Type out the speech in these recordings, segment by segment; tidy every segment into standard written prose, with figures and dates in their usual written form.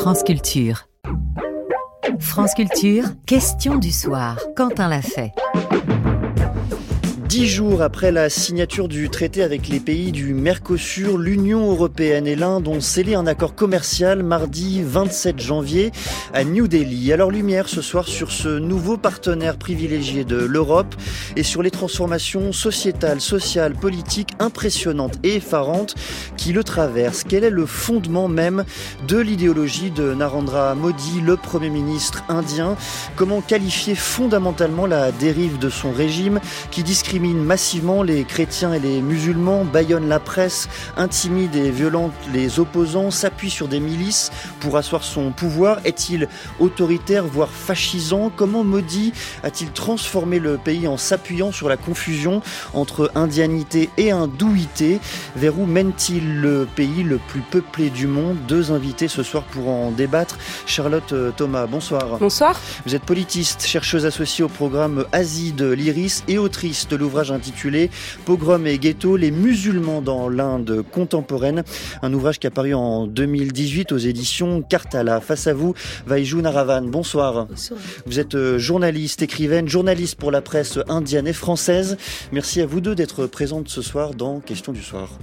France Culture. France Culture, question du soir. Quentin Lafay. 10 jours après la signature du traité avec les pays du Mercosur, l'Union européenne et l'Inde ont scellé un accord commercial mardi 27 janvier à New Delhi. Alors lumière ce soir sur ce nouveau partenaire privilégié de l'Europe et sur les transformations sociétales, sociales, politiques impressionnantes et effarantes qui le traversent. Quel est le fondement même de l'idéologie de Narendra Modi, le Premier ministre indien? Comment qualifier fondamentalement la dérive de son régime qui discrimine massivement les chrétiens et les musulmans, bâillonne la presse, intimide et violente les opposants, s'appuie sur des milices pour asseoir son pouvoir? Est-il autoritaire, voire fascisant? Comment Modi a-t-il transformé le pays en s'appuyant sur la confusion entre indianité et hindouité? Vers où mène-t-il le pays le plus peuplé du monde? Deux invités ce soir pour en débattre. Charlotte Thomas, bonsoir. Bonsoir. Vous êtes politiste, chercheuse associée au programme Asie de l'IRIS et autrice de l'ouvrage intitulé Pogrom et ghetto, les musulmans dans l'Inde contemporaine. Un ouvrage qui a paru en 2018 aux éditions Karthala. Face à vous, Vaiju Naravan. Bonsoir. Bonsoir. Vous êtes journaliste, écrivaine, journaliste pour la presse indienne et française. Merci à vous deux d'être présentes ce soir dans Question du soir.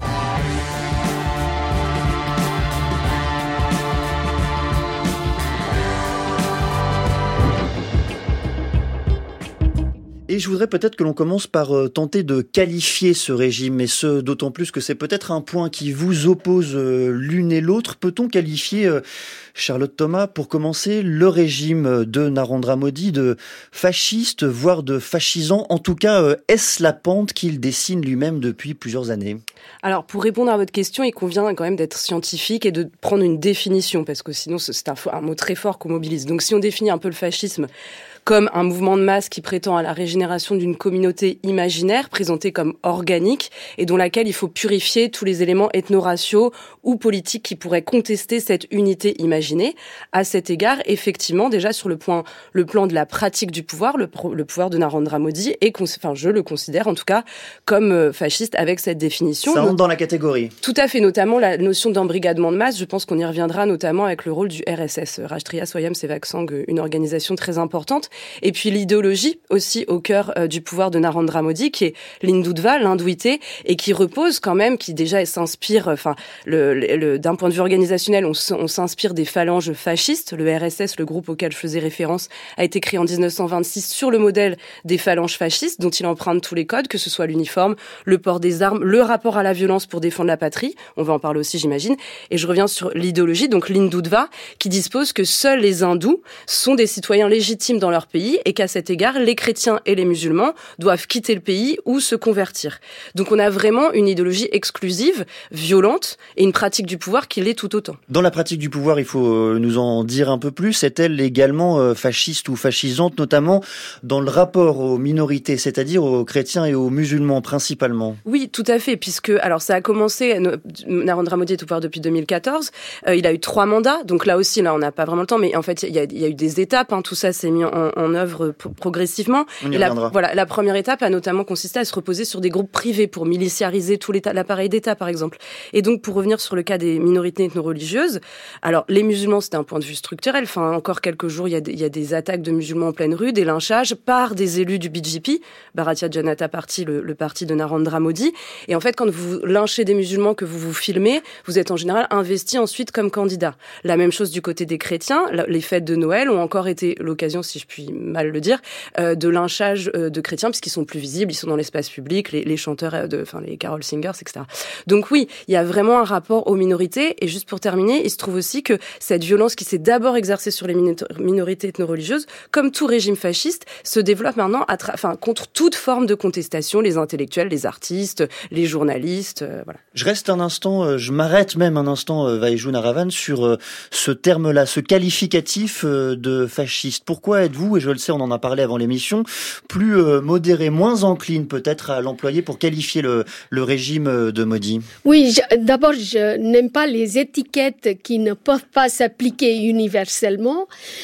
Et je voudrais peut-être que l'on commence par tenter de qualifier ce régime, et ce d'autant plus que c'est peut-être un point qui vous oppose l'une et l'autre. Peut-on qualifier, Charlotte Thomas, pour commencer, le régime de Narendra Modi de fasciste, voire de fascisant? En tout cas, est-ce la pente qu'il dessine lui-même depuis plusieurs années? Alors, pour répondre à votre question, il convient quand même d'être scientifique et de prendre une définition, parce que sinon, c'est un mot très fort qu'on mobilise. Donc, si on définit un peu le fascisme comme un mouvement de masse qui prétend à la régénération d'une communauté imaginaire, présentée comme organique, et dont laquelle il faut purifier tous les éléments ethno-raciaux ou politiques qui pourraient contester cette unité imaginée. À cet égard, effectivement, déjà sur le plan de la pratique du pouvoir, le pouvoir de Narendra Modi je le considère en tout cas comme fasciste avec cette définition. Ça rentre dans la catégorie. Tout à fait, notamment la notion d'embrigadement de masse. Je pense qu'on y reviendra notamment avec le rôle du RSS, Rashtriya Swayam Sevak Sangh, une organisation très importante. Et puis l'idéologie aussi au cœur du pouvoir de Narendra Modi, qui est l'hindutva, l'hindouité, et qui repose quand même, qui déjà s'inspire, d'un point de vue organisationnel, on s'inspire des phalanges fascistes. Le RSS, le groupe auquel je faisais référence, a été créé en 1926 sur le modèle des phalanges fascistes, dont il emprunte tous les codes, que ce soit l'uniforme, le port des armes, le rapport à la violence pour défendre la patrie. On va en parler aussi, j'imagine. Et je reviens sur l'idéologie, donc l'hindutva, qui dispose que seuls les hindous sont des citoyens légitimes dans leur pays et qu'à cet égard, les chrétiens et les musulmans doivent quitter le pays ou se convertir. Donc on a vraiment une idéologie exclusive, violente, et une pratique du pouvoir qui l'est tout autant. Dans la pratique du pouvoir, il faut nous en dire un peu plus. Est-elle également fasciste ou fascisante, notamment dans le rapport aux minorités, c'est-à-dire aux chrétiens et aux musulmans principalement? Oui, tout à fait, puisque alors ça a commencé, Narendra Modi est au pouvoir depuis 2014, il a eu 3 mandats, donc là aussi, on n'a pas vraiment le temps, mais en fait, il y a eu des étapes, tout ça s'est mis en œuvre progressivement. On y reviendra. La première étape a notamment consisté à se reposer sur des groupes privés pour miliciariser tout l'appareil d'État, par exemple. Et donc, pour revenir sur le cas des minorités ethno-religieuses, alors les musulmans, c'était un point de vue structurel. Encore quelques jours, il y a des attaques de musulmans en pleine rue, des lynchages par des élus du BJP, Bharatiya Janata Party, le parti de Narendra Modi. Et en fait, quand vous lynchez des musulmans, que vous filmez, vous êtes en général investi ensuite comme candidat. La même chose du côté des chrétiens. Les fêtes de Noël ont encore été l'occasion, si je puis mal le dire, de lynchage de chrétiens, puisqu'ils sont plus visibles, ils sont dans l'espace public, les chanteurs, les carol singers, etc. Donc oui, il y a vraiment un rapport aux minorités. Et juste pour terminer, il se trouve aussi que cette violence qui s'est d'abord exercée sur les minorités ethno-religieuses, comme tout régime fasciste, se développe maintenant contre toute forme de contestation, les intellectuels, les artistes, les journalistes, voilà. Je m'arrête même un instant, Vaiju Naravan, sur ce terme-là, ce qualificatif de fasciste. Pourquoi êtes-vous, et je le sais, on en a parlé avant l'émission, plus modéré, moins encline peut-être à l'employer pour qualifier le régime de Modi? Oui, d'abord, je n'aime pas les étiquettes qui ne peuvent pas s'appliquer universellement.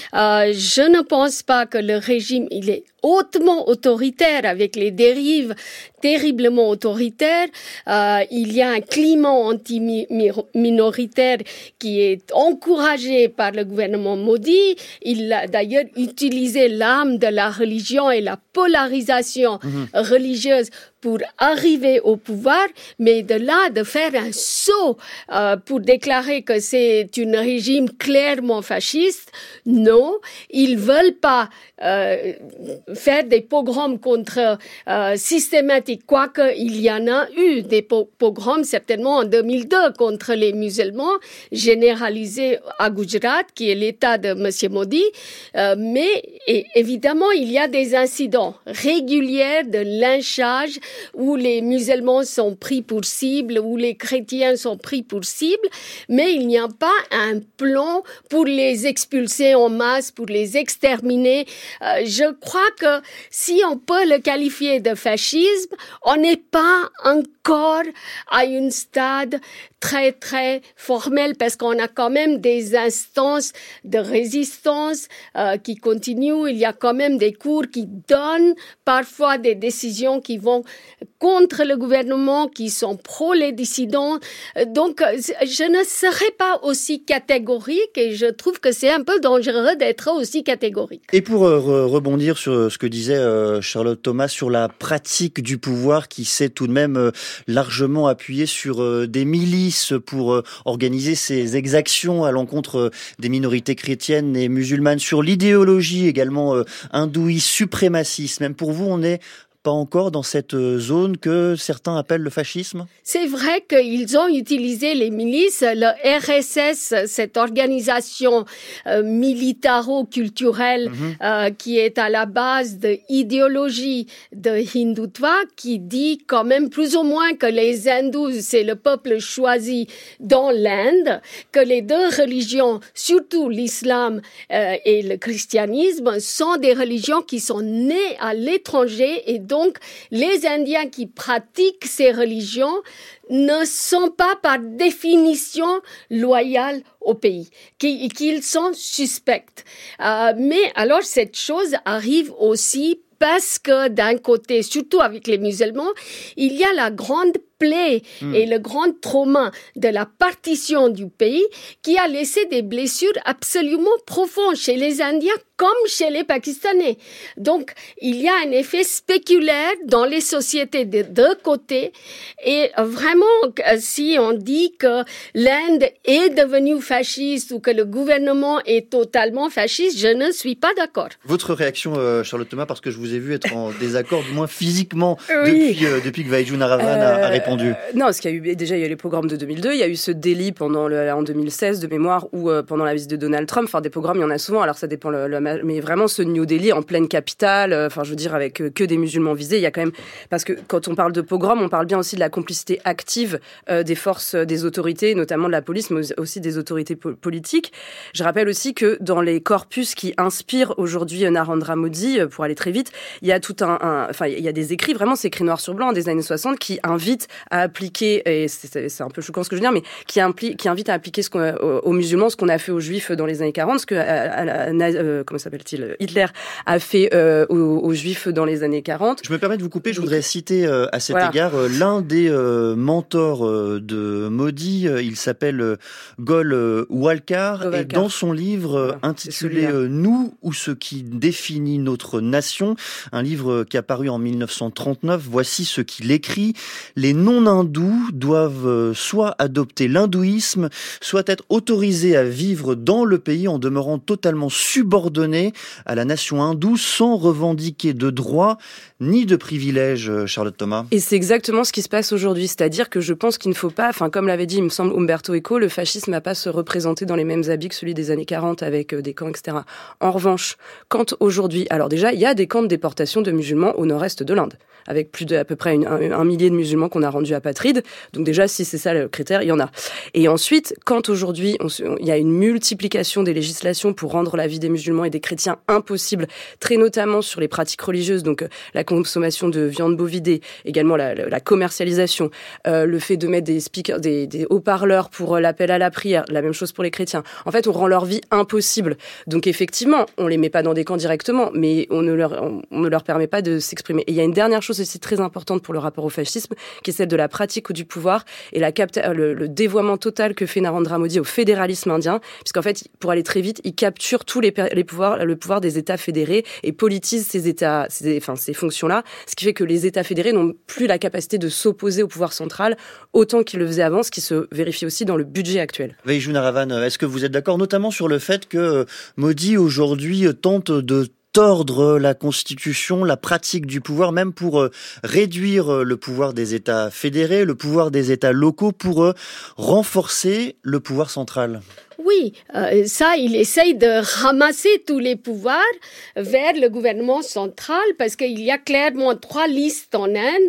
Je ne pense pas que le régime, il est hautement autoritaire avec les dérives terriblement autoritaire. Il y a un climat anti-minoritaire qui est encouragé par le gouvernement Modi. Il a d'ailleurs utilisé l'arme de la religion et la polarisation religieuse pour arriver au pouvoir, mais de là, de faire un saut pour déclarer que c'est un régime clairement fasciste, non, ils veulent pas faire des pogroms contre systématiques, quoique il y en a eu des pogroms certainement en 2002 contre les musulmans, généralisés à Gujarat, qui est l'État de M. Modi, mais évidemment, il y a des incidents réguliers de lynchage où les musulmans sont pris pour cible, où les chrétiens sont pris pour cible, mais il n'y a pas un plan pour les expulser en masse, pour les exterminer. Je crois que si on peut le qualifier de fascisme, on n'est pas encore à un stade très, très formel parce qu'on a quand même des instances de résistance qui continuent. Il y a quand même des cours qui donnent parfois des décisions qui vont contre le gouvernement, qui sont pro les dissidents. Donc, je ne serai pas aussi catégorique et je trouve que c'est un peu dangereux d'être aussi catégorique. Et pour rebondir sur ce que disait Charlotte Thomas sur la pratique du pouvoir qui s'est tout de même largement appuyée sur des milices pour organiser ces exactions à l'encontre des minorités chrétiennes et musulmanes, sur l'idéologie également hindouiste, suprémaciste. Même pour vous, on n'est pas encore dans cette zone que certains appellent le fascisme? C'est vrai qu'ils ont utilisé les milices, le RSS, cette organisation militaro-culturelle qui est à la base de l'idéologie de Hindoutva, qui dit quand même plus ou moins que les hindous, c'est le peuple choisi dans l'Inde, que les deux religions, surtout l'islam et le christianisme, sont des religions qui sont nées à l'étranger et donc, les Indiens qui pratiquent ces religions ne sont pas par définition loyaux au pays, qu'ils sont suspects. Mais alors, cette chose arrive aussi parce que d'un côté, surtout avec les musulmans, il y a la grande plaie et le grand trauma de la partition du pays qui a laissé des blessures absolument profondes chez les Indiens comme chez les Pakistanais. Donc, il y a un effet spéculaire dans les sociétés des deux côtés et vraiment, si on dit que l'Inde est devenue fasciste ou que le gouvernement est totalement fasciste, je ne suis pas d'accord. Votre réaction, Charlotte Thomas, parce que je vous ai vu être en désaccord, du moins physiquement, depuis que Vaidju Naravan a répondu. Non, parce qu'il y a eu déjà il y a les pogroms de 2002, il y a eu ce délit en 2016 de mémoire ou pendant la visite de Donald Trump. Enfin, des pogroms, il y en a souvent. Alors ça dépend, mais vraiment ce New Delhi en pleine capitale. Enfin, je veux dire avec que des musulmans visés. Il y a quand même parce que quand on parle de pogrom, on parle bien aussi de la complicité active des forces, des autorités, notamment de la police, mais aussi des autorités politiques. Je rappelle aussi que dans les corpus qui inspirent aujourd'hui Narendra Modi, pour aller très vite, il y a il y a des écrits, vraiment c'est écrit noir sur blanc des années 60 qui invitent à appliquer, et c'est un peu choquant ce que je veux dire, mais qui invite à appliquer aux musulmans ce qu'on a fait aux juifs dans les années 40, ce que comment s'appelle-t-il, Hitler a fait aux juifs dans les années 40. Je me permets de vous couper, je voudrais citer à cet égard l'un des mentors de Modi, il s'appelle Gol Walkar, et dans son livre intitulé « Nous ou ce qui définit notre nation », un livre qui a paru en 1939, voici ce qu'il écrit: « Les non-hindous doivent soit adopter l'hindouisme, soit être autorisés à vivre dans le pays en demeurant totalement subordonnés à la nation hindoue sans revendiquer de droits ni de privilèges. » Charlotte Thomas. Et c'est exactement ce qui se passe aujourd'hui, c'est-à-dire que je pense qu'il ne faut pas, comme l'avait dit, il me semble, Umberto Eco, le fascisme n'a pas se représenter dans les mêmes habits que celui des années 40 avec des camps, etc. En revanche, quand aujourd'hui, alors déjà, il y a des camps de déportation de musulmans au nord-est de l'Inde, avec plus de à peu près un millier de musulmans qu'on a rendu apatride. Donc déjà, si c'est ça le critère, il y en a. Et ensuite, quand aujourd'hui, il y a une multiplication des législations pour rendre la vie des musulmans et des chrétiens impossible, très notamment sur les pratiques religieuses, donc la consommation de viande bovidée, également la commercialisation, le fait de mettre des speakers, des haut-parleurs pour l'appel à la prière, la même chose pour les chrétiens. En fait, on rend leur vie impossible. Donc effectivement, on les met pas dans des camps directement, mais on ne leur permet pas de s'exprimer. Et il y a une dernière chose aussi très importante pour le rapport au fascisme, qui est celle de la pratique du pouvoir et le dévoiement total que fait Narendra Modi au fédéralisme indien, puisqu'en fait, pour aller très vite, il capture tous les pouvoirs, le pouvoir des États fédérés et politise ces fonctions-là, ce qui fait que les États fédérés n'ont plus la capacité de s'opposer au pouvoir central autant qu'ils le faisaient avant, ce qui se vérifie aussi dans le budget actuel. Vaidju Naravan, est-ce que vous êtes d'accord notamment sur le fait que Modi aujourd'hui tente de tordre la Constitution, la pratique du pouvoir, même pour réduire le pouvoir des États fédérés, le pouvoir des États locaux, pour renforcer le pouvoir central? Oui, il essaye de ramasser tous les pouvoirs vers le gouvernement central parce qu'il y a clairement 3 listes en Inde.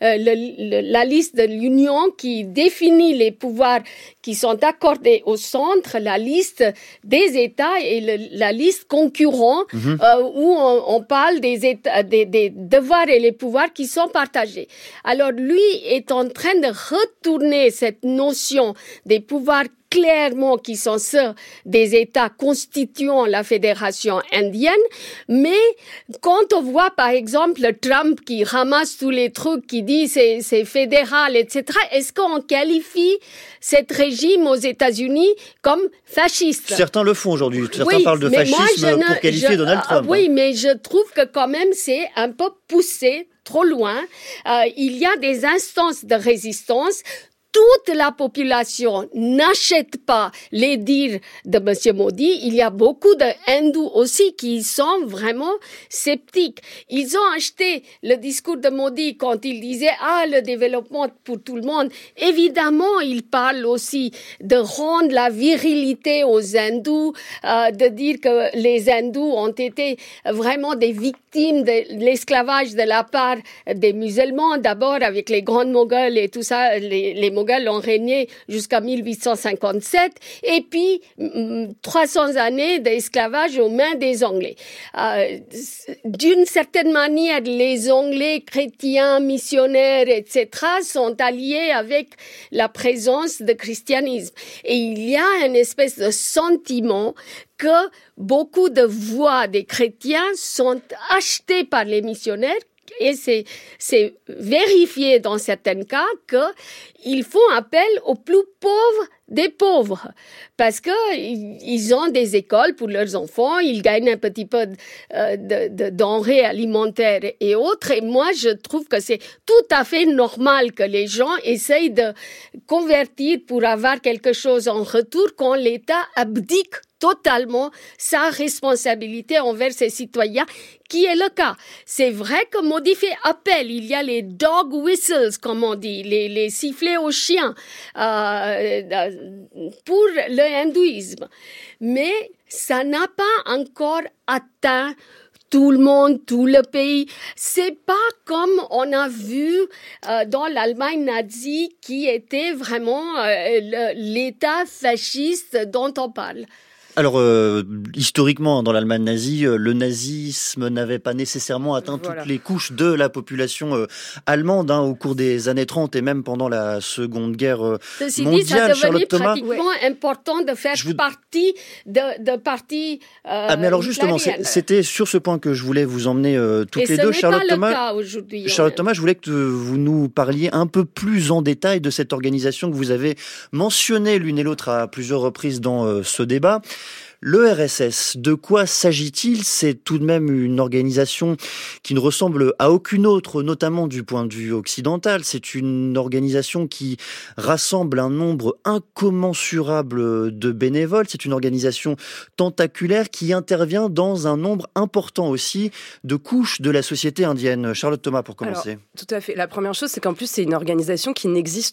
La liste de l'Union qui définit les pouvoirs qui sont accordés au centre, la liste des États et la liste concurrents où on parle des devoirs et les pouvoirs qui sont partagés. Alors lui est en train de retourner cette notion des pouvoirs clairement qui sont ceux des États constituant la fédération indienne, mais quand on voit par exemple Trump qui ramasse tous les trucs, qui dit c'est fédéral, etc., est-ce qu'on qualifie cet régime aux États-Unis comme fasciste? Certains le font aujourd'hui. Certains parlent de fascisme pour qualifier Donald Trump. Oui, mais je trouve que quand même c'est un peu poussé trop loin. Il y a des instances de résistance. Toute la population n'achète pas les dires de M. Modi. Il y a beaucoup d'hindous aussi qui sont vraiment sceptiques. Ils ont acheté le discours de Modi quand il disait « le développement pour tout le monde ». Évidemment, il parle aussi de rendre la virilité aux hindous, de dire que les hindous ont été vraiment des victimes de l'esclavage de la part des musulmans, d'abord avec les grands Moghols et tout ça, les Moghols ont régné jusqu'à 1857 et puis 300 années d'esclavage aux mains des Anglais. D'une certaine manière, les Anglais chrétiens, missionnaires, etc. sont alliés avec la présence du christianisme. Et il y a une espèce de sentiment que beaucoup de voix des chrétiens sont achetées par les missionnaires. Et c'est vérifié dans certains cas qu'ils font appel aux plus pauvres des pauvres parce que ils ont des écoles pour leurs enfants, ils gagnent un petit peu de denrées alimentaires et autres. Et moi, je trouve que c'est tout à fait normal que les gens essayent de convertir pour avoir quelque chose en retour quand l'État abdique totalement sa responsabilité envers ses citoyens, qui est le cas. C'est vrai que Modi fait appel. Il y a les dog whistles, comme on dit, les sifflets aux chiens pour le hindouisme. Mais ça n'a pas encore atteint tout le monde, tout le pays. C'est pas comme on a vu dans l'Allemagne nazie qui était vraiment l'État fasciste dont on parle. Alors, historiquement, dans l'Allemagne nazie, le nazisme n'avait pas nécessairement atteint toutes les couches de la population allemande au cours des années 30 et même pendant la Seconde Guerre mondiale. Ceci dit, ça est devenu pratiquement important de faire partie de partis mais alors justement, c'était sur ce point que je voulais vous emmener toutes les deux. Charlotte Thomas, aujourd'hui. Charlotte Thomas, je voulais que vous nous parliez un peu plus en détail de cette organisation que vous avez mentionnée l'une et l'autre à plusieurs reprises dans ce débat. Le RSS, de quoi s'agit-il? C'est tout de même une organisation qui ne ressemble à aucune autre, notamment du point de vue occidental. C'est une organisation qui rassemble un nombre incommensurable de bénévoles. C'est une organisation tentaculaire qui intervient dans un nombre important aussi de couches de la société indienne. Charlotte Thomas, pour commencer. Alors, tout à fait. La première chose, c'est qu'en plus, c'est une organisation qui n'existe pas.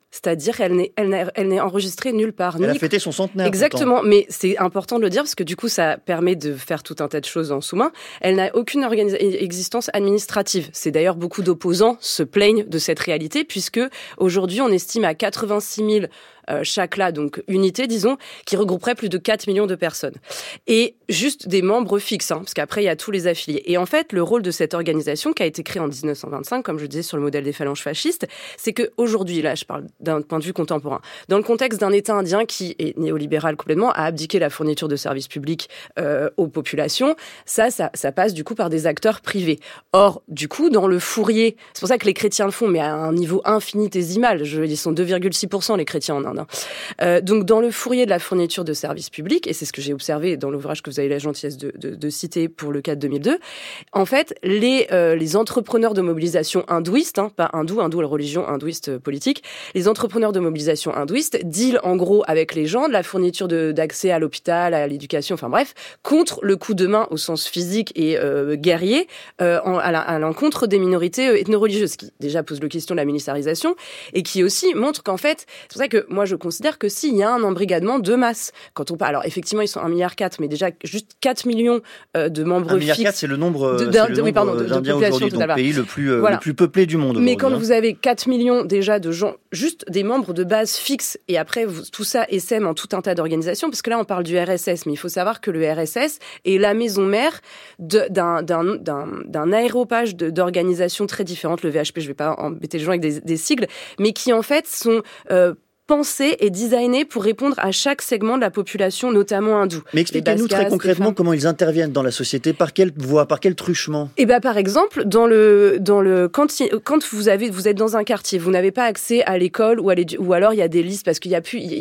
C'est-à-dire qu'elle n'est enregistrée nulle part. Elle a fêté son centenaire. Exactement, pourtant. mais c'est important de le dire parce que du coup, ça permet de faire tout un tas de choses en sous-main. Elle n'a aucune existence administrative. C'est d'ailleurs beaucoup d'opposants se plaignent de cette réalité puisque aujourd'hui, on estime à 86 000 chaque donc unité, disons, qui regrouperait plus de 4 millions de personnes. Et juste des membres fixes, parce qu'après, il y a tous les affiliés. Et en fait, le rôle de cette organisation, qui a été créée en 1925, comme je disais, sur le modèle des phalanges fascistes, c'est qu'aujourd'hui, là, je parle d'un point de vue contemporain, dans le contexte d'un État indien qui est néolibéral complètement, a abdiqué la fourniture de services publics aux populations, ça passe du coup par des acteurs privés. Or, du coup, dans le fourrier, c'est pour ça que les chrétiens le font, mais à un niveau infinitésimal, ils sont 2,6% les chrétiens en Inde. Donc dans le fourrier de la fourniture de services publics, et c'est ce que j'ai observé dans l'ouvrage que vous avez la gentillesse de citer pour le cas de 2002, en fait, les entrepreneurs de mobilisation hindouistes, pas hindou, la religion hindouiste politique, les entrepreneurs de mobilisation hindouistes dealent en gros avec les gens de la fourniture d'accès à l'hôpital, à l'éducation, enfin bref, contre le coup de main au sens physique et guerrier à l'encontre des minorités ethno-religieuses, qui déjà pose la question de la militarisation et qui aussi montre qu'en fait, c'est pour ça que moi je considère que s'il y a un embrigadement de masse, quand on parle, alors effectivement ils sont 1,4 milliard, mais déjà juste 4 millions de membres 1,4 milliard, c'est le nombre d'Indiens aujourd'hui, donc le pays le plus peuplé du monde. Mais quand vous avez 4 millions déjà de gens, juste des membres de base fixes, et après tout ça essaime en tout un tas d'organisations, parce que là on parle du RSS, mais il faut savoir que le RSS est la maison mère d'un aéropage d'organisations très différentes, le VHP, je ne vais pas embêter les gens avec des sigles, mais qui en fait sont pensés et designés pour répondre à chaque segment de la population, notamment hindoue. Mais expliquez-nous très concrètement comment ils interviennent dans la société, par quelle voie, par quel truchement. Eh ben, par exemple, quand vous êtes dans un quartier, vous n'avez pas accès à l'école ou alors il y a des listes parce qu'il y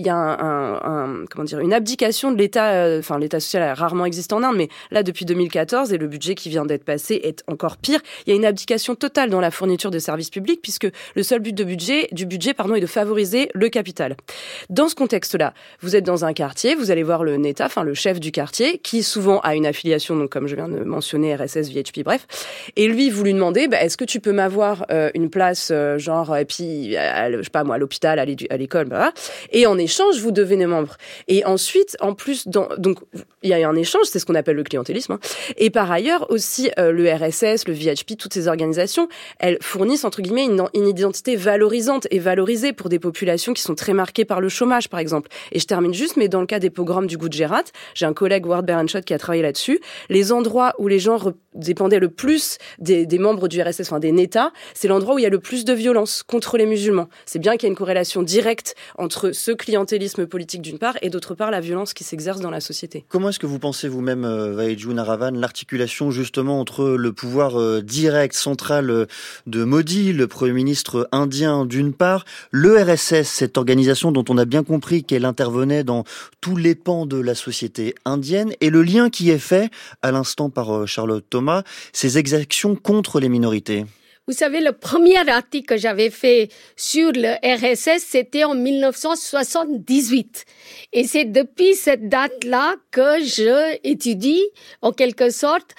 a une abdication de l'État, l'État social a rarement existé en Inde, mais là depuis 2014 et le budget qui vient d'être passé est encore pire. Il y a une abdication totale dans la fourniture de services publics puisque le seul but du budget est de favoriser le capital. Dans ce contexte-là, vous êtes dans un quartier, vous allez voir le NETA, le chef du quartier, qui souvent a une affiliation, donc comme je viens de mentionner, RSS, VHP, bref. Et lui, vous lui demandez, est-ce que tu peux m'avoir une place, et puis, je sais pas moi, à l'hôpital, à l'école, blah, blah. Et en échange, vous devenez membre. Et ensuite, en plus, donc il y a un échange, c'est ce qu'on appelle le clientélisme. Et par ailleurs, aussi, le RSS, le VHP, toutes ces organisations, elles fournissent, entre guillemets, une identité valorisante et valorisée pour des populations qui sont très marquées par le chômage, par exemple. Et je termine juste, mais dans le cas des pogroms du Gujarat, j'ai un collègue, Ward Berenschot, qui a travaillé là-dessus. Les endroits où les gens dépendaient le plus des membres du RSS, des NETA, c'est l'endroit où il y a le plus de violence contre les musulmans. C'est bien qu'il y a une corrélation directe entre ce clientélisme politique d'une part et d'autre part la violence qui s'exerce dans la société. Comment est-ce que vous pensez vous-même, Vaidju Naravan, l'articulation justement entre le pouvoir direct, central de Modi, le Premier ministre indien d'une part, le RSS, cette organisation dont on a bien compris qu'elle intervenait dans tous les pans de la société indienne, et le lien qui est fait à l'instant par Charlotte Thomas, ces exactions contre les minorités? Vous savez, le premier article que j'avais fait sur le RSS, c'était en 1978. Et c'est depuis cette date-là que je étudie, en quelque sorte,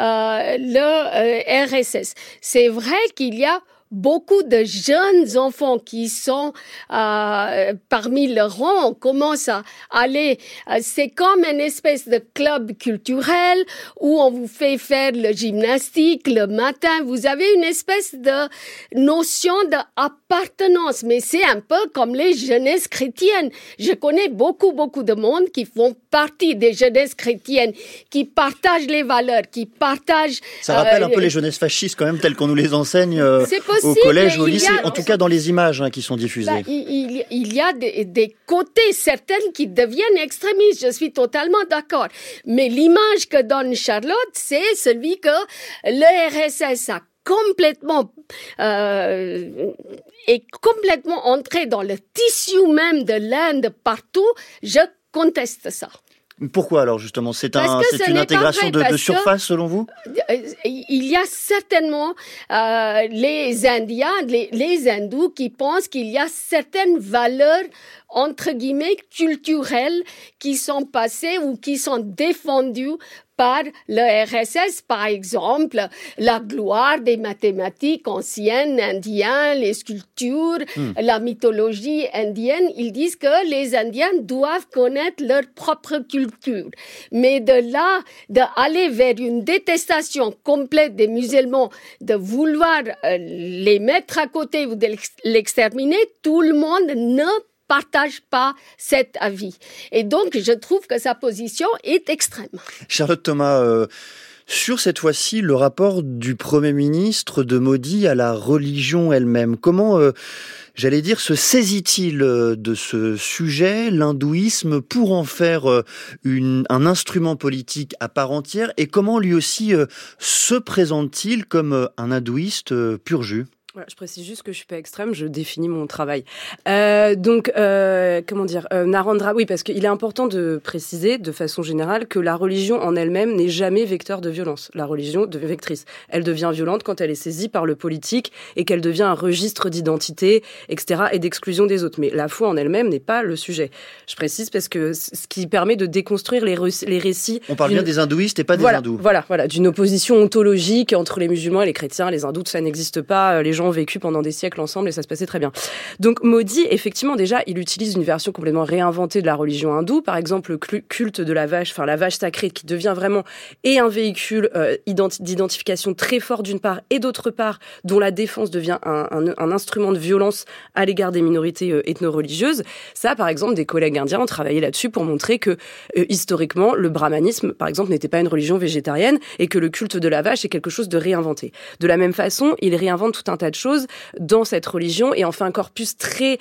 le RSS. C'est vrai qu'il y a beaucoup de jeunes enfants qui sont parmi le rang, on commence à aller, c'est comme une espèce de club culturel où on vous fait faire le gymnastique le matin. Vous avez une espèce de notion d'appartenance, mais c'est un peu comme les jeunesses chrétiennes. Je connais beaucoup de monde qui font partie des jeunesses chrétiennes, qui partagent les valeurs, qui partagent... Ça rappelle un peu les jeunesses fascistes quand même, telles qu'on nous les enseigne au collège, au lycée, en tout cas dans les images qui sont diffusées. Il y a des côtés certaines qui deviennent extrémistes, je suis totalement d'accord. Mais l'image que donne Charlotte, c'est celui que le RSS a complètement est complètement entré dans le tissu même de l'Inde partout. Je conteste ça. Pourquoi alors justement? C'est une intégration de surface selon vous? Il y a certainement les Indiens, les hindous qui pensent qu'il y a certaines valeurs entre guillemets culturelles qui sont passées ou qui sont défendues par le RSS, par exemple, la gloire des mathématiques anciennes indiennes, les sculptures, la mythologie indienne. Ils disent que les Indiens doivent connaître leur propre culture. Mais de là, d'aller vers une détestation complète des musulmans, de vouloir les mettre à côté ou de l'exterminer, tout le monde ne partage pas cet avis. Et donc, je trouve que sa position est extrême. Charlotte Thomas, sur cette fois-ci, le rapport du Premier ministre de Modi à la religion elle-même, comment, j'allais dire, se saisit-il de ce sujet, l'hindouisme, pour en faire un instrument politique à part entière, et comment lui aussi se présente-t-il comme un hindouiste pur jus ? Je précise juste que je suis pas extrême, je définis mon travail. Narendra, oui, parce qu'il est important de préciser de façon générale que la religion en elle-même n'est jamais vecteur de violence. La religion devient vectrice. Elle devient violente quand elle est saisie par le politique et qu'elle devient un registre d'identité, etc., et d'exclusion des autres. Mais la foi en elle-même n'est pas le sujet. Je précise parce que ce qui permet de déconstruire les récits. On parle bien des hindouistes et pas des hindous. Voilà, d'une opposition ontologique entre les musulmans et les chrétiens. Les hindous, ça n'existe pas. Les gens ont vécu pendant des siècles ensemble et ça se passait très bien. Donc Modi, effectivement, déjà, il utilise une version complètement réinventée de la religion hindoue, par exemple le culte de la vache, enfin la vache sacrée qui devient vraiment et un véhicule d'identification très fort d'une part et d'autre part dont la défense devient un instrument de violence à l'égard des minorités ethno-religieuses. Ça, par exemple, des collègues indiens ont travaillé là-dessus pour montrer que historiquement, le brahmanisme, par exemple, n'était pas une religion végétarienne et que le culte de la vache est quelque chose de réinventé. De la même façon, il réinvente tout un tas de choses dans cette religion et en fait un corpus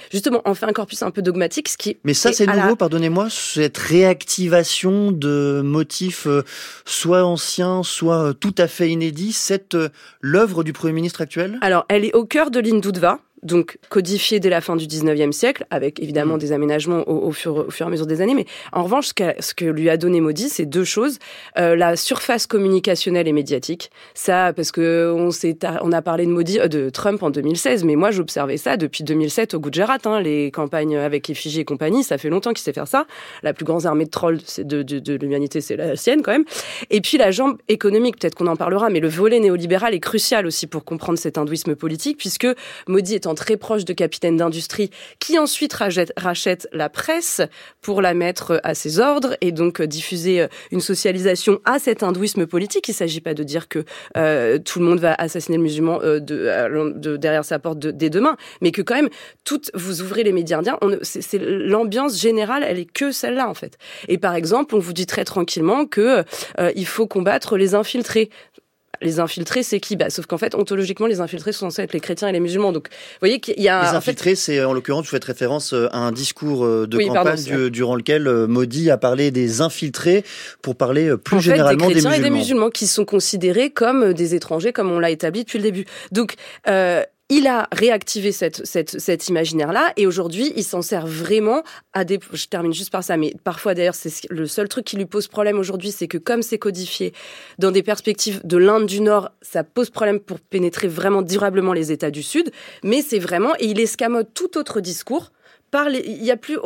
un peu dogmatique, ce qui. Mais ça, c'est nouveau, pardonnez-moi, cette réactivation de motifs soit anciens, soit tout à fait inédits, l'œuvre du Premier ministre actuel ? Alors, elle est au cœur de l'Hindutva, donc codifiée dès la fin du 19e siècle, avec évidemment des aménagements au fur et à mesure des années. Mais en revanche, ce que lui a donné Modi, c'est deux choses. La surface communicationnelle et médiatique. Ça, parce que on a parlé de Trump en 2016, mais moi j'observais ça depuis 2007 au Gujarat. Les campagnes avec effigie et compagnie, ça fait longtemps qu'il sait faire ça. La plus grande armée de trolls de l'humanité, c'est la sienne quand même. Et puis la jambe économique, peut-être qu'on en parlera, mais le volet néolibéral est crucial aussi pour comprendre cet hindouisme politique, puisque Modi étant très proche de capitaines d'industrie qui ensuite rachètent la presse pour la mettre à ses ordres et donc diffuser une socialisation à cet hindouisme politique. Il ne s'agit pas de dire que tout le monde va assassiner le musulman derrière sa porte dès demain, mais que quand même, vous ouvrez les médias indiens, c'est l'ambiance générale, elle est que celle-là en fait. Et par exemple, on vous dit très tranquillement que il faut combattre les infiltrés. Les infiltrés, c'est qui ? Sauf qu'en fait, ontologiquement, les infiltrés sont censés être les chrétiens et les musulmans. Donc, vous voyez qu'il y a... Les infiltrés, c'est en l'occurrence, vous faites référence à un discours de campagne durant lequel Modi a parlé des infiltrés pour parler plus généralement des musulmans. Des chrétiens et des musulmans qui sont considérés comme des étrangers, comme on l'a établi depuis le début. Donc, il a réactivé cet imaginaire-là et aujourd'hui, il s'en sert vraiment je termine juste par ça, mais parfois d'ailleurs, c'est le seul truc qui lui pose problème aujourd'hui, c'est que comme c'est codifié dans des perspectives de l'Inde du Nord, ça pose problème pour pénétrer vraiment durablement les États du Sud, mais c'est vraiment, et il escamote tout autre discours. Il n'y a plus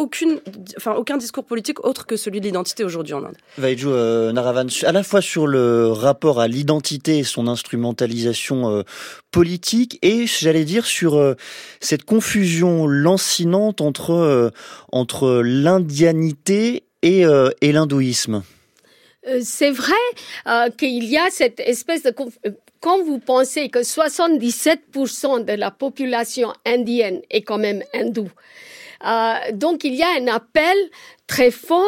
aucun discours politique autre que celui de l'identité aujourd'hui en Inde. Vaidju Naravan, à la fois sur le rapport à l'identité et son instrumentalisation politique, et j'allais dire sur cette confusion lancinante entre l'indianité et l'hindouisme. C'est vrai qu'il y a cette espèce de... Quand vous pensez que 77% de la population indienne est quand même hindoue, donc il y a un appel très fort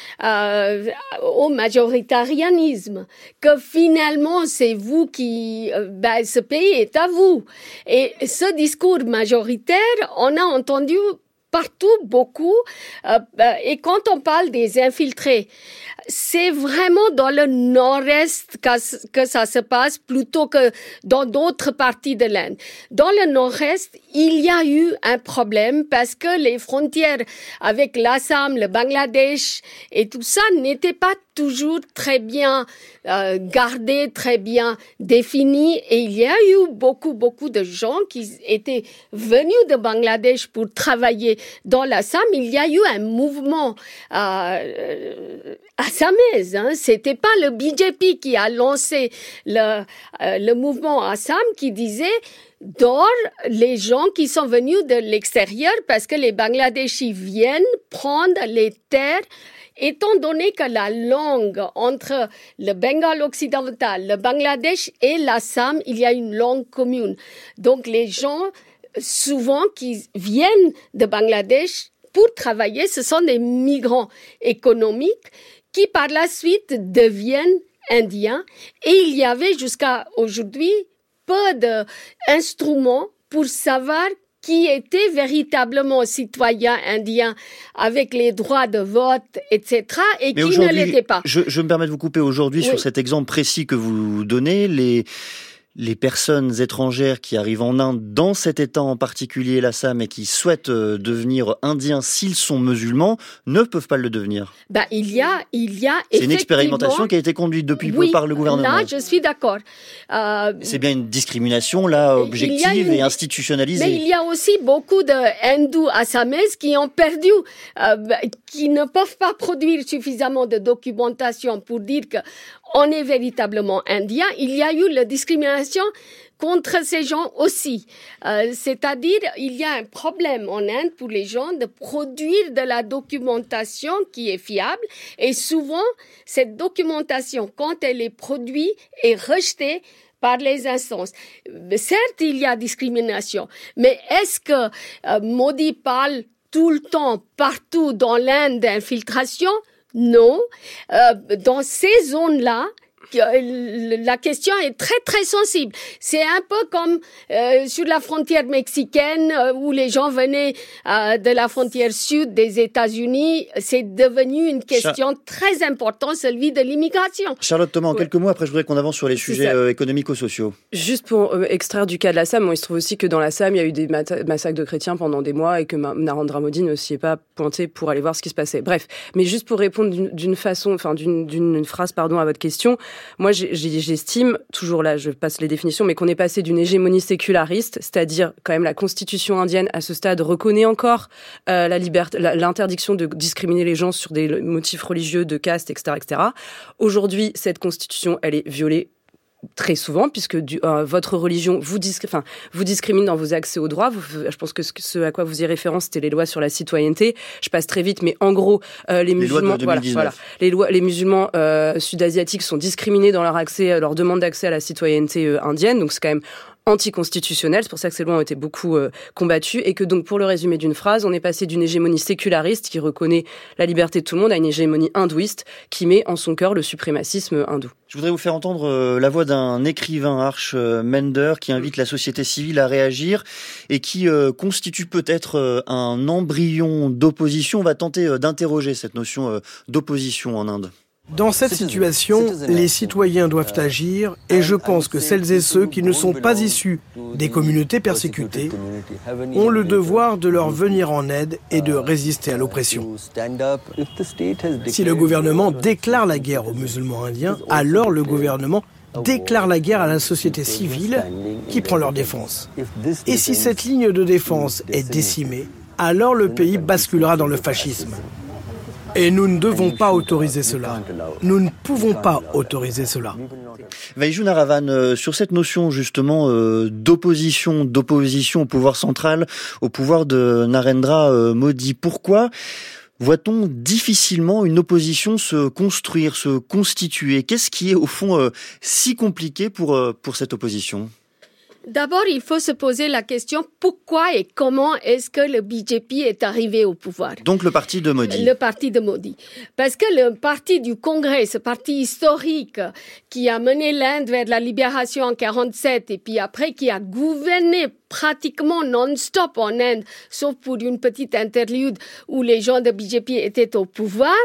au majoritarianisme, que finalement c'est vous qui... ce pays est à vous. Et ce discours majoritaire, on a entendu partout beaucoup, et quand on parle des infiltrés, c'est vraiment dans le nord-est que ça se passe plutôt que dans d'autres parties de l'Inde. Dans le nord-est, il y a eu un problème parce que les frontières avec l'Assam, le Bangladesh et tout ça n'étaient pas toujours très bien gardées, très bien définies. Et il y a eu beaucoup de gens qui étaient venus de Bangladesh pour travailler dans l'Assam, il y a eu un mouvement assamese. C'était pas le BJP qui a lancé le mouvement Assam qui disait dehors les gens qui sont venus de l'extérieur parce que les Bangladeshis viennent prendre les terres. Étant donné que la langue entre le Bengale occidental, le Bangladesh et l'Assam, il y a une langue commune. Donc les gens, souvent, qui viennent de Bangladesh pour travailler, ce sont des migrants économiques qui par la suite deviennent indiens. Et il y avait jusqu'à aujourd'hui peu d'instruments pour savoir qui était véritablement citoyen indien avec les droits de vote, etc., et qui ne l'était pas. Je me permets de vous couper aujourd'hui sur cet exemple précis que vous donnez. Les personnes étrangères qui arrivent en Inde, dans cet État en particulier, l'Assam, et qui souhaitent devenir indiens s'ils sont musulmans, ne peuvent pas le devenir. Il y a c'est une expérimentation qui a été conduite depuis peu par le gouvernement. Là, je suis d'accord. C'est bien une discrimination, là, objective et institutionnalisée. Mais il y a aussi beaucoup de hindous assamaises qui ont perdu, qui ne peuvent pas produire suffisamment de documentation pour dire que on est véritablement indien. Il y a eu la discrimination contre ces gens aussi. C'est-à-dire, il y a un problème en Inde pour les gens de produire de la documentation qui est fiable. Et souvent, cette documentation, quand elle est produite, est rejetée par les instances. Certes, il y a discrimination, mais est-ce que Modi parle tout le temps, partout dans l'Inde d'infiltration? Non. Dans ces zones-là, la question est très très sensible. C'est un peu comme sur la frontière mexicaine où les gens venaient de la frontière sud des États-Unis. C'est devenu une question très importante, celui de l'immigration. Charlotte Thomas, en quelques mots, après je voudrais qu'on avance sur les sujets économico-sociaux. Juste pour extraire du cas de l'Assam, il se trouve aussi que dans l'Assam, il y a eu des massacres de chrétiens pendant des mois et que Narendra Modi ne s'y est pas pointé pour aller voir ce qui se passait. Bref, mais juste pour répondre d'une phrase à votre question, moi, j'estime, toujours là, je passe les définitions, mais qu'on est passé d'une hégémonie séculariste, c'est-à-dire quand même la constitution indienne à ce stade reconnaît encore la liberté, l'interdiction de discriminer les gens sur des motifs religieux, de caste, etc., etc. Aujourd'hui, cette constitution, elle est violée très souvent, puisque votre religion vous discrimine dans vos accès aux droits. Je pense que ce à quoi vous y référence, c'était les lois sur la citoyenneté. Je passe très vite, mais en gros, les musulmans, les musulmans sud-asiatiques sont discriminés dans leur demande d'accès à la citoyenneté indienne. Donc c'est quand même anticonstitutionnel, c'est pour ça que ces lois ont été beaucoup combattues, et que donc, pour le résumer d'une phrase, on est passé d'une hégémonie séculariste qui reconnaît la liberté de tout le monde à une hégémonie hindouiste qui met en son cœur le suprémacisme hindou. Je voudrais vous faire entendre la voix d'un écrivain, Harsh Mender, qui invite la société civile à réagir et qui constitue peut-être un embryon d'opposition. On va tenter d'interroger cette notion d'opposition en Inde. Dans cette situation, les citoyens doivent agir et je pense que celles et ceux qui ne sont pas issus des communautés persécutées ont le devoir de leur venir en aide et de résister à l'oppression. Si le gouvernement déclare la guerre aux musulmans indiens, alors le gouvernement déclare la guerre à la société civile qui prend leur défense. Et si cette ligne de défense est décimée, alors le pays basculera dans le fascisme. Et nous ne devons pas autoriser cela. Nous ne pouvons pas autoriser cela. Vaiju Naravan, sur cette notion justement d'opposition au pouvoir central, au pouvoir de Narendra Modi, pourquoi voit-on difficilement une opposition se construire, se constituer? Qu'est-ce qui est au fond si compliqué pour cette opposition? D'abord, il faut se poser la question pourquoi et comment est-ce que le BJP est arrivé au pouvoir. Donc le parti de Modi. Le parti de Modi. Parce que le parti du Congrès, ce parti historique qui a mené l'Inde vers la libération en 1947 et puis après qui a gouverné pratiquement non-stop en Inde, sauf pour une petite interlude où les gens de BJP étaient au pouvoir,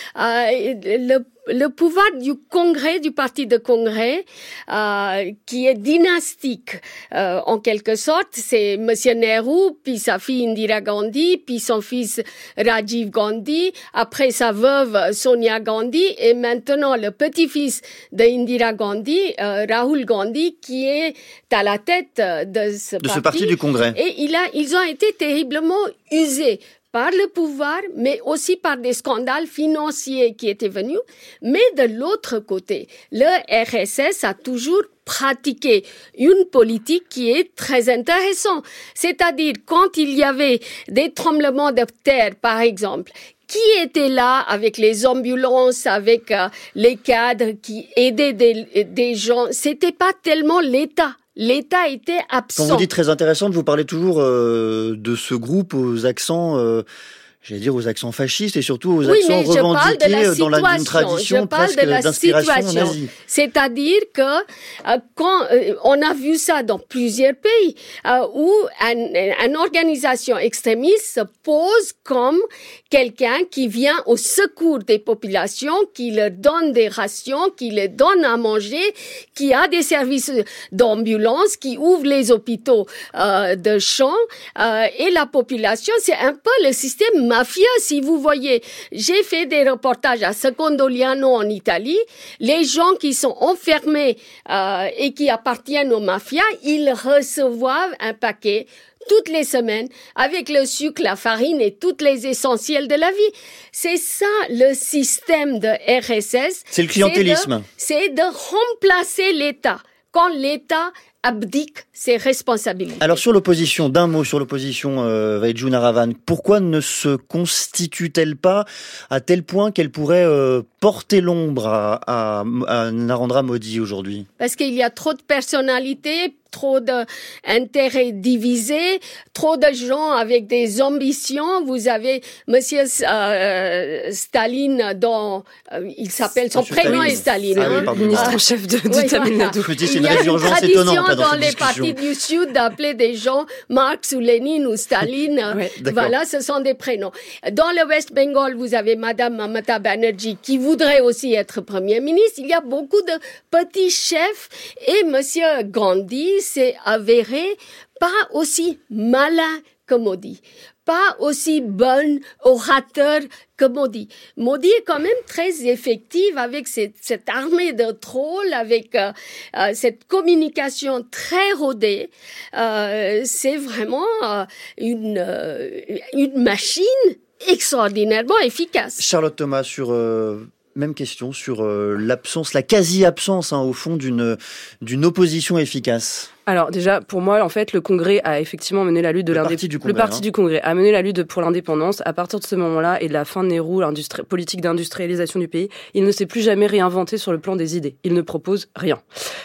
le pouvoir du Congrès, du parti de Congrès, qui est dynastique, en quelque sorte, c'est Monsieur Nehru, puis sa fille Indira Gandhi, puis son fils Rajiv Gandhi, après sa veuve Sonia Gandhi, et maintenant le petit-fils de Indira Gandhi, Rahul Gandhi, qui est à la tête de ce le parti du Congrès. Et ils ont été terriblement usés par le pouvoir, mais aussi par des scandales financiers qui étaient venus. Mais de l'autre côté, le RSS a toujours pratiqué une politique qui est très intéressante. C'est-à-dire, quand il y avait des tremblements de terre, par exemple, qui était là avec les ambulances, avec les cadres qui aidaient des gens? C'était pas tellement l'État. L'État était absent. Quand vous dites très intéressante, vous parlez toujours de ce groupe aux accents, aux accents fascistes et surtout aux accents revendiqués dans une tradition presque d'inspiration nazie. C'est-à-dire que quand on a vu ça dans plusieurs pays où une organisation extrémiste se pose comme quelqu'un qui vient au secours des populations, qui leur donne des rations, qui leur donne à manger, qui a des services d'ambulance, qui ouvre les hôpitaux de champs et la population, c'est un peu le système mafieux. Si vous voyez, j'ai fait des reportages à Secondogliano en Italie. Les gens qui sont enfermés et qui appartiennent aux mafias, ils reçoivent un paquet toutes les semaines avec le sucre, la farine et toutes les essentiels de la vie. C'est ça le système de RSS. C'est le clientélisme. C'est de remplacer l'État. Quand l'État abdique ses responsabilités. Alors sur l'opposition, d'un mot sur l'opposition, Vaidju Naravan, pourquoi ne se constitue-t-elle pas à tel point qu'elle pourrait porter l'ombre à Narendra Modi aujourd'hui? Parce qu'il y a trop de personnalités, trop d'intérêts divisés, trop de gens avec des ambitions. Vous avez Monsieur Staline, dont il s'appelle, son prénom est Staline. Ministre en chef du Tamil Nadu. Il y a une tradition dans les partis du Sud d'appeler des gens Marx ou Lénine ou Staline. Voilà, ce sont des prénoms. Dans le West Bengal, vous avez Madame Mamata Banerjee qui voudrait aussi être Premier ministre. Il y a beaucoup de petits chefs et Monsieur Gandhi s'est avéré pas aussi malin que Modi, pas aussi bon orateur que Modi. Modi est quand même très effectif avec cette armée de trolls, avec cette communication très rodée. C'est vraiment une machine extraordinairement efficace. Charlotte Thomas, sur même question sur l'absence, la quasi-absence, au fond, d'une opposition efficace. Alors déjà, pour moi, en fait, le Congrès a effectivement mené la lutte de l'indépendance. Le parti du Congrès a mené la lutte pour l'indépendance. À partir de ce moment-là et de la fin de Nehru, politique d'industrialisation du pays, il ne s'est plus jamais réinventé sur le plan des idées. Il ne propose rien.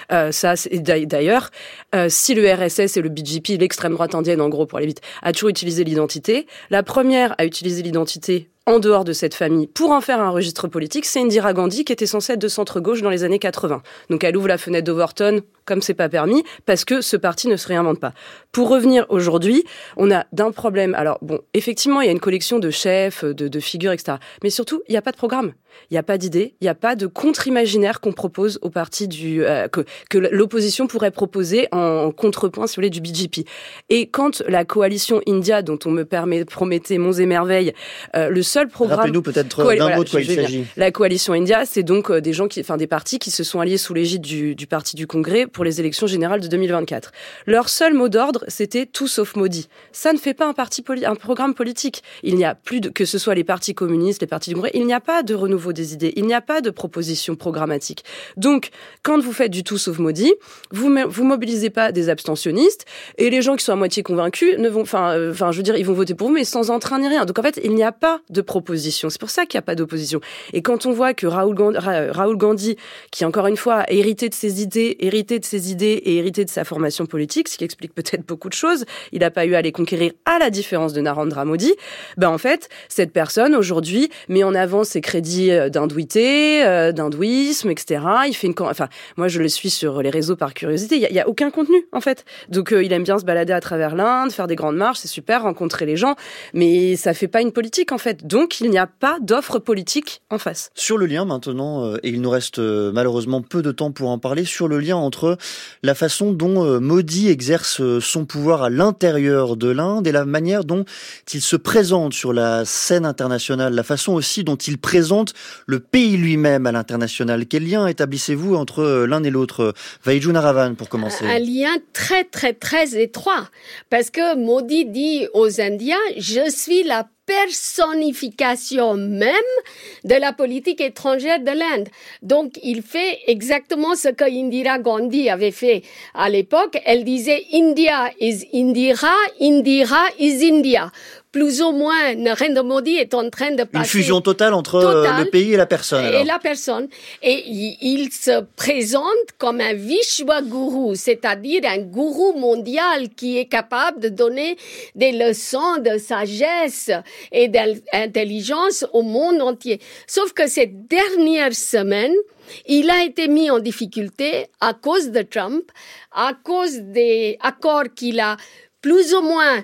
D'ailleurs, si le RSS et le BJP, l'extrême droite indienne, en gros, pour aller vite, a toujours utilisé l'identité, la première à utiliser l'identité en dehors de cette famille pour en faire un registre politique, c'est Indira Gandhi qui était censée être de centre-gauche dans les années 80. Donc elle ouvre la fenêtre d'Overton comme c'est pas permis parce que ce parti ne se réinvente pas. Pour revenir aujourd'hui, on a d'un problème. Alors bon, effectivement, il y a une collection de chefs, de figures, etc. Mais surtout, il n'y a pas de programme. Il n'y a pas d'idée, il n'y a pas de contre-imaginaire qu'on propose au parti que l'opposition pourrait proposer en contrepoint, si vous voulez, du BJP. Et quand la coalition India, dont on me promettait monts et merveilles, le seul programme... Rappelez-nous peut-être d'un mot de quoi il s'agit. La coalition India, c'est donc des partis qui se sont alliés sous l'égide du parti du Congrès pour les élections générales de 2024. Leur seul mot d'ordre, c'était tout sauf Modi. Ça ne fait pas un programme politique. Il n'y a plus que ce soit les partis communistes, les partis du Congrès, il n'y a pas de renouveau des idées. Il n'y a pas de proposition programmatique. Donc, quand vous faites du tout sauf Modi, vous mobilisez pas des abstentionnistes et les gens qui sont à moitié convaincus ils vont voter pour vous, mais sans entrain ni rien. Donc, en fait, il n'y a pas de proposition. C'est pour ça qu'il n'y a pas d'opposition. Et quand on voit que Rahul Gandhi, qui encore une fois a hérité de ses idées et hérité de sa formation politique, ce qui explique peut-être beaucoup de choses, il n'a pas eu à les conquérir à la différence de Narendra Modi, en fait, cette personne, aujourd'hui, met en avant ses crédits d'hindouisme, etc. Il fait moi, je le suis sur les réseaux par curiosité. Il y a aucun contenu, en fait. Donc, il aime bien se balader à travers l'Inde, faire des grandes marches, c'est super, rencontrer les gens, mais ça fait pas une politique, en fait. Donc, il n'y a pas d'offre politique en face. Sur le lien, maintenant, et il nous reste malheureusement peu de temps pour en parler, sur le lien entre la façon dont Modi exerce son pouvoir à l'intérieur de l'Inde et la manière dont il se présente sur la scène internationale, la façon aussi dont il présente le pays lui-même à l'international. Quel lien établissez-vous entre l'un et l'autre? Vaidju Naravan, pour commencer. Un lien très, très, très étroit. Parce que Modi dit aux Indiens, je suis la personnification même de la politique étrangère de l'Inde. Donc, il fait exactement ce que Indira Gandhi avait fait à l'époque. Elle disait « India is Indira, Indira is India ». Plus ou moins, Narendra Modi est en train de passer... Une fusion totale entre le pays et la personne. Alors. Et la personne. Et il se présente comme un Vishwa-guru, c'est-à-dire un gourou mondial qui est capable de donner des leçons de sagesse et d'intelligence au monde entier. Sauf que cette dernière semaine, il a été mis en difficulté à cause de Trump, à cause des accords qu'il a plus ou moins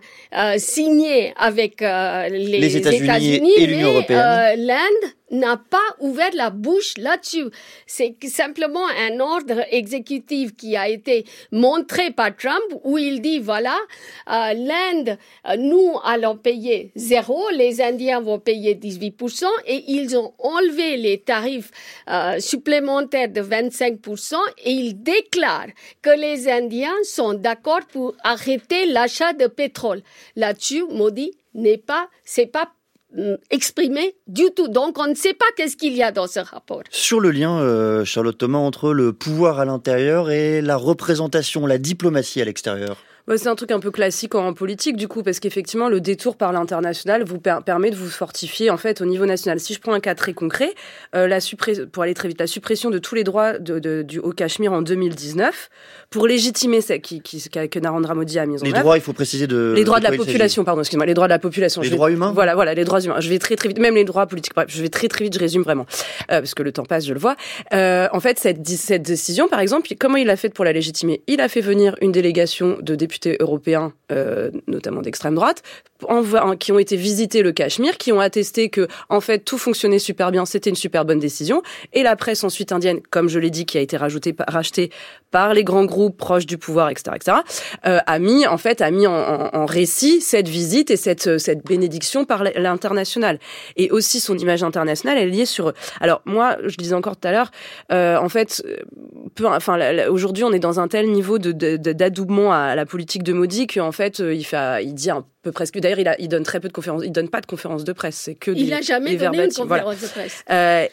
signé avec les États-Unis et l'Union européenne. L'Inde n'a pas ouvert la bouche là-dessus. C'est simplement un ordre exécutif qui a été montré par Trump où il dit, voilà, l'Inde, nous allons payer 0, les Indiens vont payer 18% et ils ont enlevé les tarifs supplémentaires de 25% et ils déclarent que les Indiens sont d'accord pour arrêter l'achat de pétrole. Là-dessus, Modi c'est pas exprimé du tout. Donc, on ne sait pas qu'est-ce qu'il y a dans ce rapport. Sur le lien, Charlotte Thomas, entre le pouvoir à l'intérieur et la représentation, la diplomatie à l'extérieur. C'est un truc un peu classique en politique, du coup, parce qu'effectivement, le détour par l'international vous permet de vous fortifier, en fait, au niveau national. Si je prends un cas très concret, pour aller très vite, la suppression de tous les droits au Cachemire en 2019, pour légitimer que Narendra Modi a mis en œuvre. Les droits, il faut préciser les droits de la population, pardon, excusez-moi, les droits de la population. Les droits humains? Voilà, les droits humains. Je vais très très vite, même les droits politiques, bref, je vais très très vite, je résume vraiment, parce que le temps passe, je le vois. En fait, cette décision, par exemple, comment il l'a faite pour la légitimer? Il a fait venir une délégation de députés européens, notamment d'extrême droite, qui ont été visiter le Cachemire, qui ont attesté que, en fait, tout fonctionnait super bien, c'était une super bonne décision. Et la presse ensuite indienne, comme je l'ai dit, qui a été rachetée par les grands groupes proches du pouvoir, etc., a mis en récit cette visite et cette bénédiction par l'international. Et aussi son image internationale, elle est liée sur. Alors moi, je disais encore tout à l'heure, en fait, aujourd'hui, on est dans un tel niveau d'adoubement à la politique de Modi qu'en fait, il dit un peu presque. D'ailleurs, il donne très peu de conférences. Il donne pas de conférences de presse. C'est que il n'a jamais donné une conférence de presse.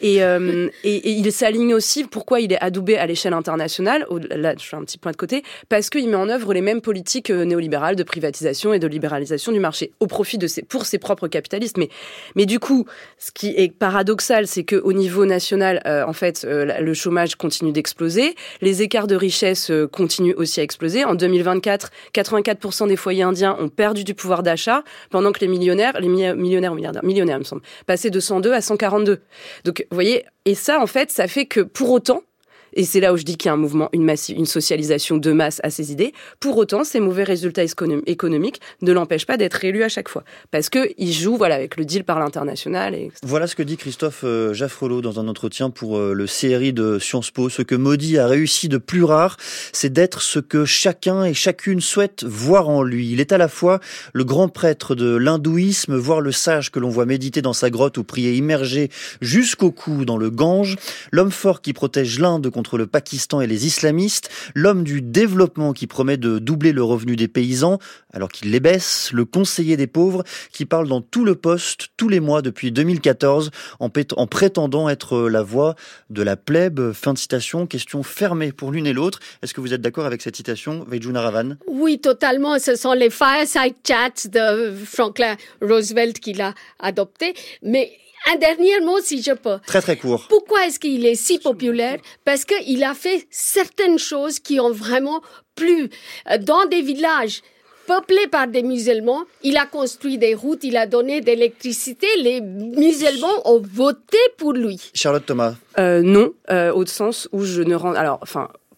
Et il s'aligne aussi. Pourquoi il est adoubé à l'échelle internationale? Là, je fais un petit point de côté parce qu'il met en œuvre les mêmes politiques néolibérales de privatisation et de libéralisation du marché au profit pour ses propres capitalistes. Mais du coup, ce qui est paradoxal, c'est que au niveau national, en fait, le chômage continue d'exploser, les écarts de richesse continuent aussi à exploser. En 2024, 84% des foyers indiens ont perdu du pouvoir d'achat, pendant que les millionnaires, il me semble, passaient de 102 à 142. Donc, vous voyez, et ça, en fait, ça fait que, pour autant, et c'est là où je dis qu'il y a un mouvement, une socialisation de masse à ces idées, pour autant, ces mauvais résultats économiques ne l'empêchent pas d'être élu à chaque fois. Parce qu'il joue avec le deal par l'international. Voilà ce que dit Christophe Jaffrelot dans un entretien pour le CRI de Sciences Po. Ce que Modi a réussi de plus rare, c'est d'être ce que chacun et chacune souhaite voir en lui. Il est à la fois le grand prêtre de l'hindouisme, voire le sage que l'on voit méditer dans sa grotte ou prier immergé jusqu'au cou dans le Gange, l'homme fort qui protège l'Inde contre le Pakistan et les islamistes, l'homme du développement qui promet de doubler le revenu des paysans alors qu'il les baisse, le conseiller des pauvres qui parle dans tout le poste tous les mois depuis 2014 en prétendant être la voix de la plèbe. Fin de citation, question fermée pour l'une et l'autre. Est-ce que vous êtes d'accord avec cette citation, Vaidju Naravan? Oui, totalement. Ce sont les fireside chats de Franklin Roosevelt qu'il a adoptés. Mais un dernier mot, si je peux. Très, très court. Pourquoi est-ce qu'il est si populaire? Parce qu'il a fait certaines choses qui ont vraiment plu. Dans des villages peuplés par des musulmans, il a construit des routes, il a donné de l'électricité. Les musulmans ont voté pour lui. Charlotte Thomas. Non, au sens où je ne rends... Alors,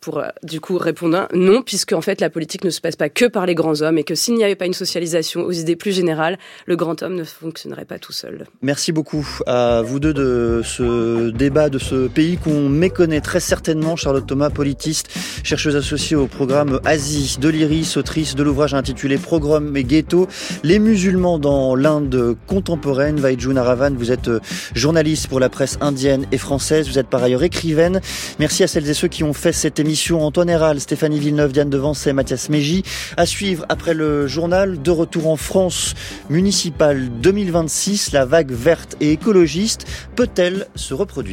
pour du coup répondre non, puisque en fait la politique ne se passe pas que par les grands hommes et que s'il n'y avait pas une socialisation aux idées plus générales, le grand homme ne fonctionnerait pas tout seul. Merci beaucoup à vous deux de ce débat, de ce pays qu'on méconnaît très certainement. Charlotte Thomas, politiste, chercheuse associée au programme Asie de l'IRIS, autrice de l'ouvrage intitulé Pogrom et ghetto, les musulmans dans l'Inde contemporaine. Vaidjoun Aravan, vous êtes journaliste pour la presse indienne et française, vous êtes par ailleurs écrivaine. Merci à celles et ceux qui ont fait cette émission. Antoine Héral, Stéphanie Villeneuve, Diane Devance et Mathias Mégy. À suivre après le journal, de retour en France municipale 2026, la vague verte et écologiste peut-elle se reproduire ?